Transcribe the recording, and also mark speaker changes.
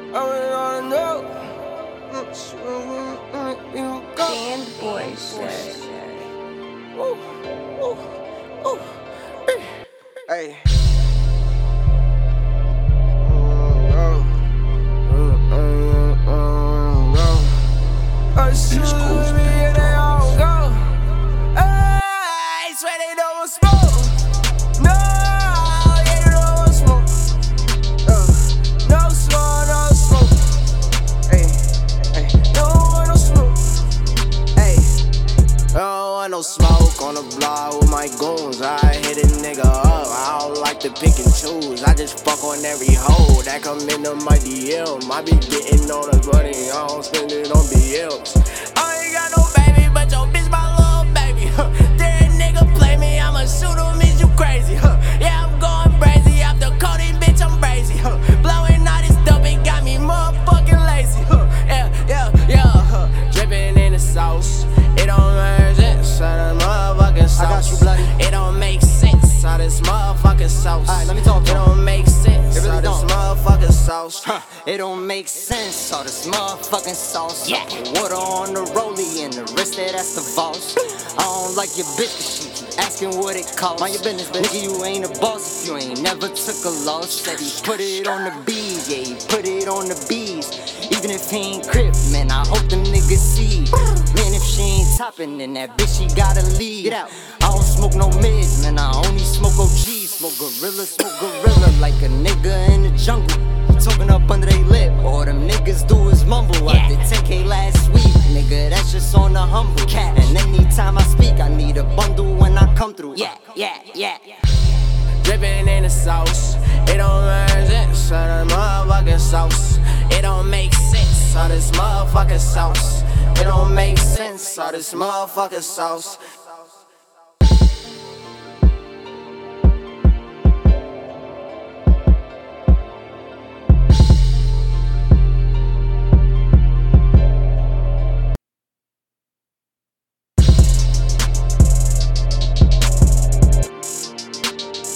Speaker 1: Band boy shit.
Speaker 2: Hey. Excuse me, and they all go. I swear they don't smoke. No, yeah, they don't smoke. No smoke, no smoke. Hey, hey, no smoke. Hey, I don't want no smoke on the block with my goons. I hit a nigga up. I don't like to pick and choose. I just fuck on every hoe that come into my DM. I be getting all the money. I don't spend it on BLs. I ain't got no baby, but your bitch my little baby. That nigga play me, I'ma shoot him. Is you crazy? Yeah, I'm going crazy. After Cody, bitch, I'm crazy. Blowing all this dope, it got me motherfucking lazy. Yeah. Dripping in the sauce. It don't make sense. Out of motherfucking sauce.
Speaker 3: I got you, bloody.
Speaker 2: It don't make sense. Out this motherfucking sauce.
Speaker 3: Alright, let me talk to
Speaker 2: It
Speaker 3: him.
Speaker 2: don't make sense.
Speaker 3: It really
Speaker 2: Out this
Speaker 3: don't.
Speaker 2: motherfucking sauce.
Speaker 3: It don't make sense, all this motherfucking sauce.
Speaker 2: Yeah.
Speaker 3: Water on the rollie and the wrist that's the boss. I don't like your bitch, 'cause she keep asking what it costs. Mind your business, bitch. Nigga, you ain't a boss if you ain't never took a loss. Said he put it on the bees, yeah, he put it on the bees. Even if he ain't crip, man, I hope them niggas see. Man, if she ain't topping, then that bitch, she gotta leave. Get out. I don't smoke no mids, man, I only smoke OGs. Smoke gorilla like a nigga in the jungle. Talking up under they lip, all them niggas do is mumble. I did 10K last week, nigga, that's just on the humble. And anytime I speak, I need a bundle when I come through. Yeah.
Speaker 2: Dripping in the sauce. It don't make sense. Out of motherfucking sauce. It don't make sense. Out this motherfucking sauce. It don't make sense. Out this motherfucking sauce.